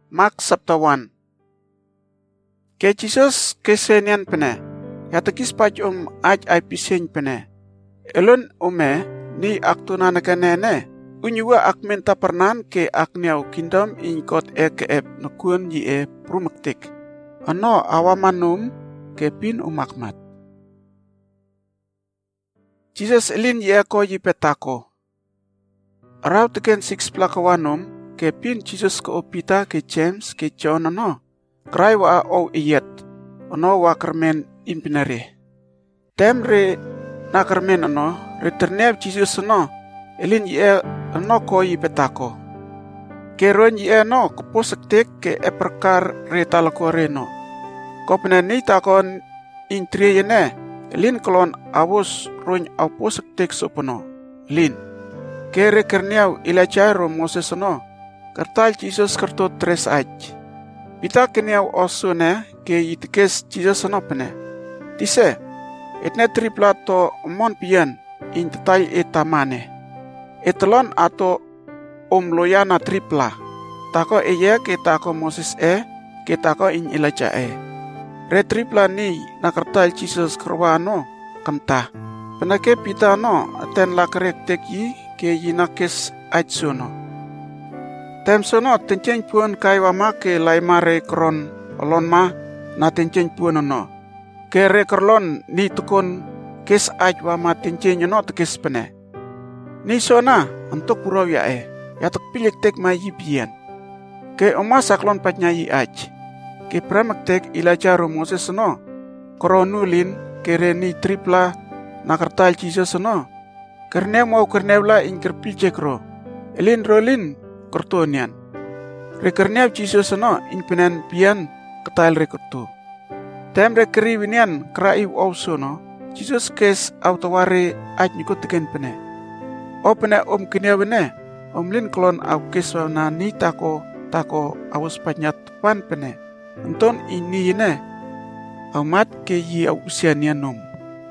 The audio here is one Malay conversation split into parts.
Mark chapter 1. Ke Jesus kesenian pene, yatakis paj aj ay pisень pene. Elon ni aktuna nakanene, unyua akmenta pernan ke akniau kingdom in kot keep nakun yi prumaktik. Ano awamanum ke pin umakmat. Jesus elin ye ko yi petako. Araw teken 6 plakawanum, ke pin Jesus ko Peter ke James ke John ano krai wa o iyet ano wa kermen impinare temre na kermen ano returnev Jesus ano elin ye ano ko i petako ke ron ye ano ko posaktek ke eperkar retalako reno ko penani takon intre yene elin kolon awos ron au posaktek sopono lin ke rekernev ilachairo Moses ano Kartal Jesus karto tres aj. Pita keniaw osune ke itikes Jesus anopene. Tise, etne tripla to mon pian in tatay etamane. Etalon ato loyana tripla. Tako eye ke tako Moses ke tako in Elijah Re tripla ni nakartal Jesus karwano kamta. Penake pita no aten lakarek teki ke yinakes aj suno. Tem sono tenceng puan kai wama ke lai mare kron olon ma na tenceng puan no. Ke re kerlon ni tukon kes aj wama tenceng no tekes pene. Ni sona untuk purau ya tek pilek tek ma yibian. Ke oma saklon patnya yi aj. Ke pramak tek ilajar Moses no. Koronulin ke re ni tripla nakartal Jesus no. Kerne mau kernevla ingker pilcek ro. Elin rolin Kortonian. Rekerniaw Jesus ano inpinan pian ketail rekertu. Tem rekeri winian kraiw also no. Jesus kes autoware aj nikot tiken pene. O pene kiniaw ne. Lin klon au kes na ni tako awos panyat pan pene. Anton ini ne. Aumat ke yi au usianian nom.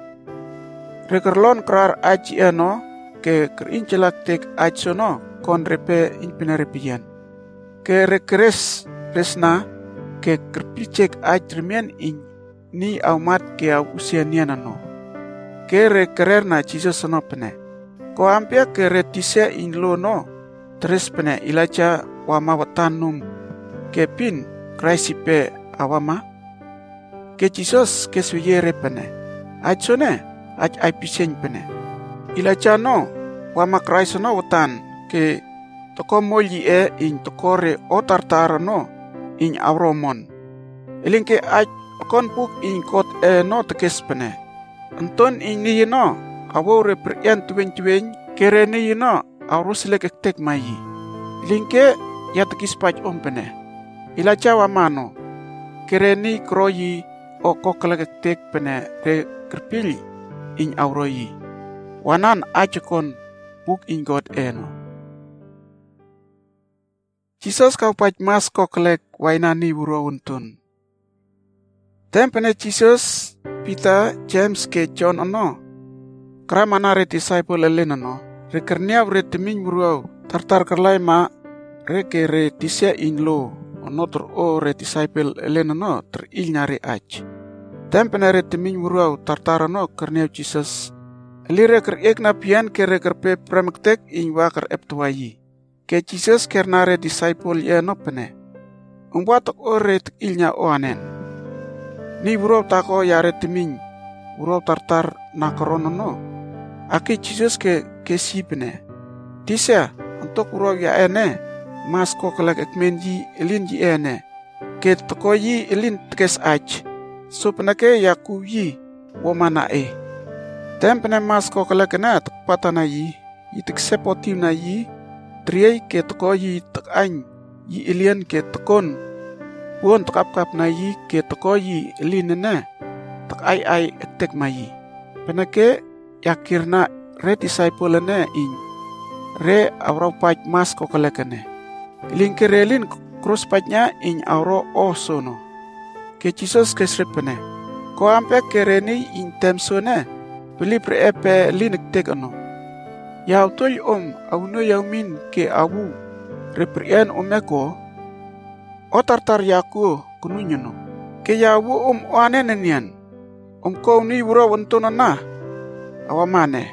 Rekerlon krar aj ano ke kerincelak tek aj sono. Kon repe in pinarepian. Ke rekres resna ke kerpicek ajremian in ni aumat ke au usianian ano. Ke rekerer na Jesus ano pene. Ko ampia ke retise in lo no. Tres pene ilaca wama watanum. Ke pin kraisipe awama. Ke Jesus ke suyere pene. Aj sone aj ai piseng pene. Ilaca no wama kraisono watan. Ke toko molyi in tokore o tartara no in auromon. Iling ke aj kon puk in kot no tekes pene. Anton in ni no awo reprian tuwen kere ni no aurusile tek mayi. Iling ke ya tekis paj pene. Ilaca wamano kere ni kroyi o kokala tek pene re kerpili in auroyi. Wanan aj kon puk in God no. Jesus kau paj mas koklek wainani wuro untun. Tempene Jesus, Peter, James ke John ano. Kramana re disciple elen ano. Rekernia re teming wuro tartar kerlai ma re ke re tisia in lo. Ono ter o re disciple elen ano ter ilnya re aj. Tempene re teming wuro tartar ano kernia Jesus. Eli re ker ekna pian ke re kerpe pramektek in wakar eptuayi. Ke Jesus kernare disciple ye no pene. Umbatok ore ilnya oanen. Ni burau tako yare timing. Burau tartar nakorono no. Aki Jesus ke si pene. Tisya untuk burau ya ene. Mas ko kelak ekmen yi elin yi ene. Ke toko yi elin tekes aj. So penake yaku yi womana Tem pene mas ko kelak ena tekpatana yi. Yitek sepotim na yi. Triay ke toko yi tekain yi ilian ke tekon puan tekap-kap na yi ke toko yi ilin ne tek ai etek mayi penake yakirna re disciple ne in re aurau paj mas ko kelekane ilin ke relin cross pajnya in auro osono ke Jesus ke srepene ko ampe ke reni in temsone beli pre epe linek tek ano Yau toy auno yau min ke awu reprian omeko O tartar yaku kununyano. Ke yawu oane nenian. Kau ni wura wantona na. Awamane.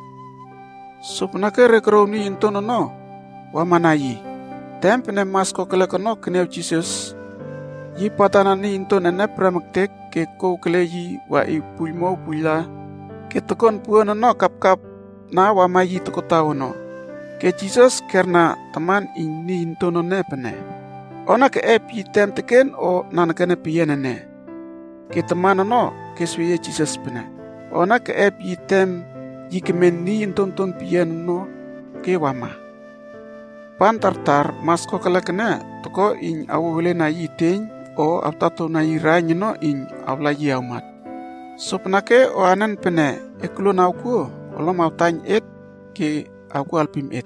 Supnake rekro ni intono no. Wamanayi. Tempene masko kelekono kenew Jesus. Yi patana ni intona ne pramaktek ke kou kele yi wa i puimo puila. Ke tokon puana no kap na wamayi toko tao no. Ke Jesus karena teman ini intono ne pene. Ona ke epi tem teken o nanakane piyene ne. Ke teman no ke suye Jesus pene. Ona ke epi tem yi kemen ni inton piyene no ke wama. Pan tartar masko kalakene toko in awule na yi teng o aptato na yi ranya no in awla yi aumat. So penake o anan pene ekulo nauku olom autany et ke aku alpim et.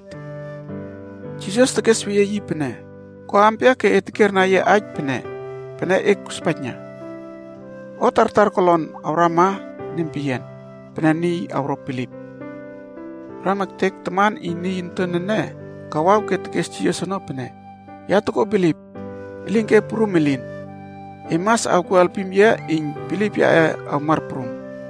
Jesus teke suye yi pene. Ko ampia ke etikir na ye aj pene ek spatnya. O tartar kolon aurama nimpian, pene ni auro Pilip. Ramak tek teman ini intonene, kawau ke tekes Jesus no pene. Ya toko Pilip, ilingke purumelin. Emas aku alpim ya in Pilip ya amar purum.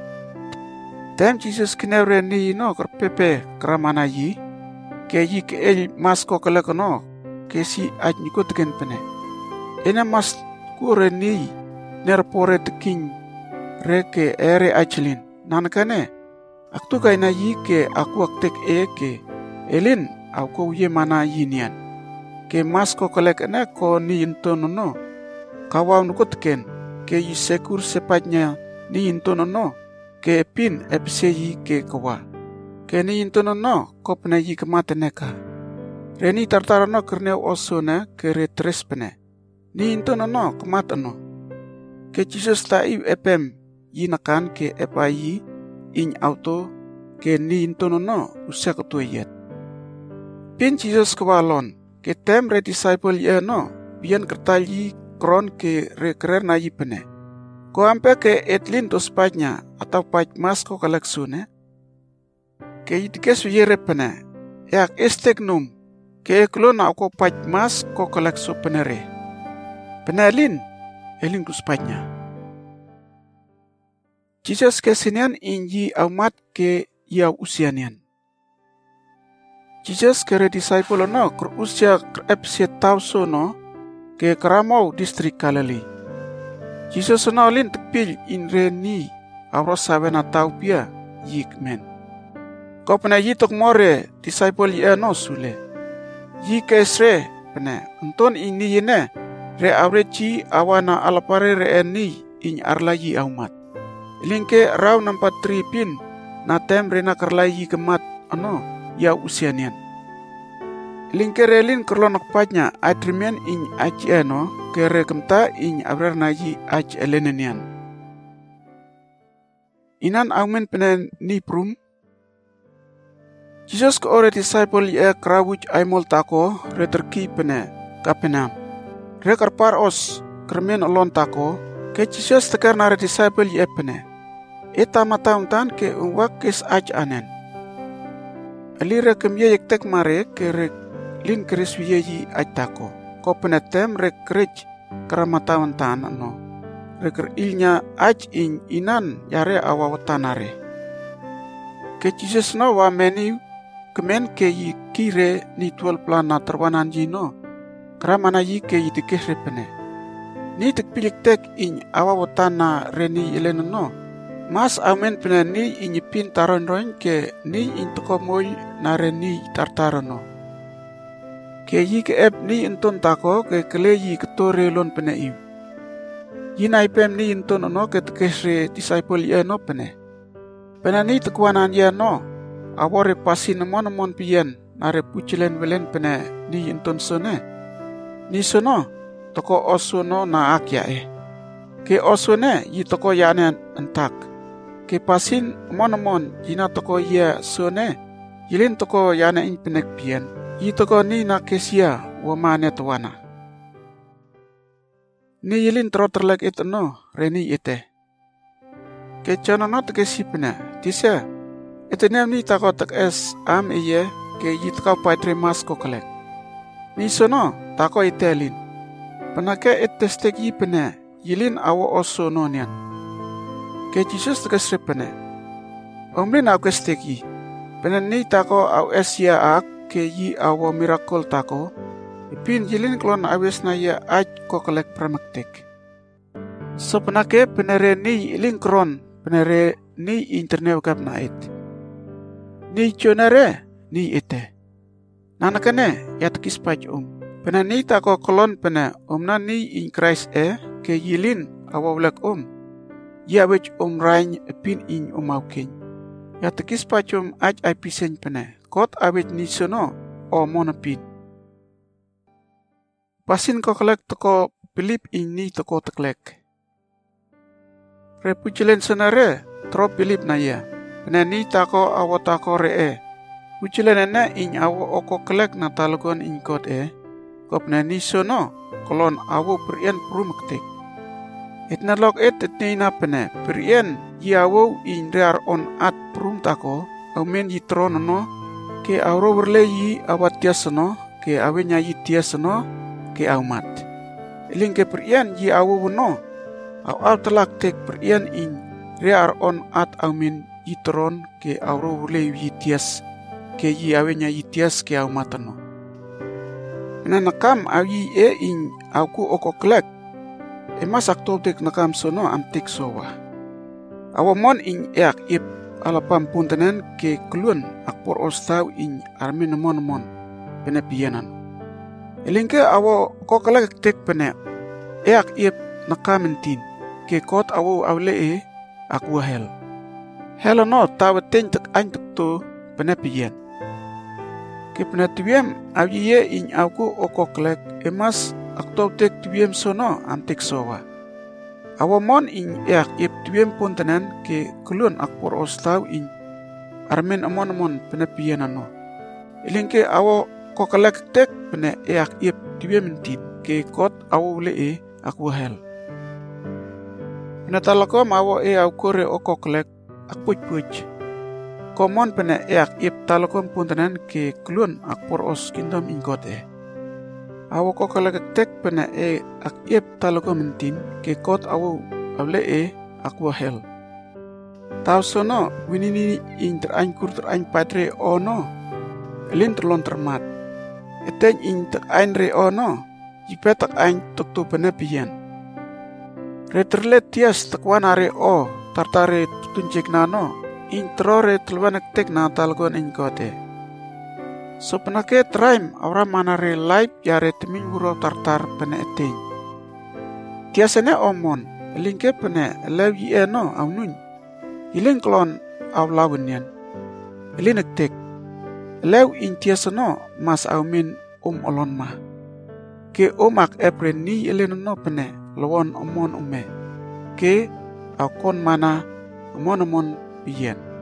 Tem Jesus kinevre ni no kerpepe keramana yi, ke yi ke el masko kelekono. Kesi aj niko teken pene. Ena mas kure ni nerpore teking reke ere ajlin. Nanakane aktu kaina yi ke aku aktek ke elin aku ye mana yinian. Ke mas ko kolekane ko ni intono no. Kawaw nuko teken ke yi sekur sepatnya ni intono no. Ke pin epse yi ke kawa. Ke ni intono no ko pene yi kemateneka. Reni tartarano kerneu osona ke retres pene. Ni intono no kematano. Ke Jesus ta'i epem yinakan ke epayi in auto ke ni intono no usya ketuayet. Pin Jesus kewalon ke tem re disciple ye no bian kertali kron ke rekrer na yi pene. Ko ampe ke etlin to spatnya atau paj mas ko kaleksune. Ke yitikesu yere pene. Yak estegnum. Ke eklo na ako paj mas ko kolekso penere. Penelin, elin kuspanya. Jesus kesinian inji amat ke yaw usianian. Jesus kere disciple no ker usia ker epse tauso no ke keramau distrik Galilei. Jesus no lin tepil in reni awros sawena tau pia yik men. Ko pena yitok more disciple ye no sule. Yi kesre pene unton ini yene re awrechi awana alapare re eni in arlayi aumat. Ilingke raw nampak tripin na tem re na karlayi kemat ano ya usianian. Ilingke relin kerlonak pajnya atrimen in aji eno kere kemta in abrar nayi aji elenenian. Inan aumen pene ni prum. Jesus ke ore disciple ye krawuj aimol tako reterki pene Kapenam. Rekar paros kermen olon tako ke Jesus tekar na disciple ye pene. Eta matauntan ke unwak kes aj anen. Alire kem ye yektek mare ke lin keris wiye yi aj tako. Ko pene tem rekrij karamatauntan no. Reker ilnya aj in inan yare awawatanare. Ke Jesus no wa meni kemen ke yi kire ni 12 plana terwanan jino. Keramana yi ke yi tikehre pene. Ni tekpilik tek in awawatana reni ileno no. Mas amen pene ni inyipin taron roin ke ni intokomoy na reni tartarono. Ke yi ke ep ni inton tako ke kele yi ketore lon pene iu. Yinai pem ni inton ono ke tekehre disciple ye no pene. Pene ni tekwanan ye no. Awore pasi nemon pian nare pucilen welen pene ni inton sone. Ni sono toko osono na akya Ke osone yi toko yane entak. Ke pasin mon jina toko ye sone yilin toko yane in penek pian. Yi toko ni na kesia wamane tuwana. Ni yilin troterlek itu no reni ite. Ke chano no teke sipene tisa. Ito nem ni tako tak es am iye ke yit ka paitre mas ko kolek. Ni sono tako itelin. Penake etestegi pene yilin awo oso nonian. Ke Jesus tegasre pene. Omlin au kestegi. Pene ni tako au esia ak ke yi awo miracle tako. Ipin yilin klon awes na ya aj kokelek pramaktek. So penake penere ni iling kron penere ni internet kap na it. Ni chonere ni ite. Nanakane ya tekis paj Pena ni tako kolon pena omna ni in Christ ke yilin awawlek Ya wech rain pin in auken. Ya tekis paj aj ay pisen pena. Kot awet ni sono o monapin. Pasin kokelek toko Pilip in ni toko teklek. Repujilen senare trop Pilip na ya. Pena ni tako awotako Pujilen ene in awo oko kelek na talogon in kot Kopna ni sono kolon awo perian prumektek. Etna log etna pene perian yawo in rear on at prum tako aumen yitrono ke auro berle yi awat tiasono ke awenya yi tiasono ke aumat. Iling ke perian yi awo wono aw telak tek perian in rear on at aumen yitron ke auro berle yi tias ke yi awenya yi tias ke aumatano. Nakam awi in aku okoklek. Emas akto tek nakam sono amtik sowa. Awamon in ip alapam puntanen ke kluan akpor ostau in armin mon penepianan. Elingke awo koklek tek pene ip nakamentin ke kot awo awle aku hel. Helano tawaten tek antuk to penepian. Kipna tibiem awiye in aku okoklek emas akto tek tibiem sono antik sowa. Awamon in ip tibiem puntanen ke kulun akpor ostau in armen amon penepianano. Ilingke awo koklek tek pene ip tibiem tin ke kot awo le aku hel. Penatalakom awo awkore okoklek akpuj. Komon pene ip talokon puntanen ke kluan akpor os kingdom ingot Awo kokalek tek pene ip talokon mentin ke kot awo awle aku hel. Tau sono winini in terain patre ono elin terlon termat. Eten in terain re ono jipet terain tuktu pene pian. Reterlet tias tekwan are tartare tunjek nano. Introre telwanek tek na talgon in kote. So penake traim awra manare live yare temin wuro tartar pene eteng. Tiasane omon, lingke pene lew yi no awnun. Iling klon aw lawenian. Ilinek tek. Lew in tiasano mas awmin olon ma. Ke ak epren ni ilenono pene lawon omon ume. Ke akon mana omon pian.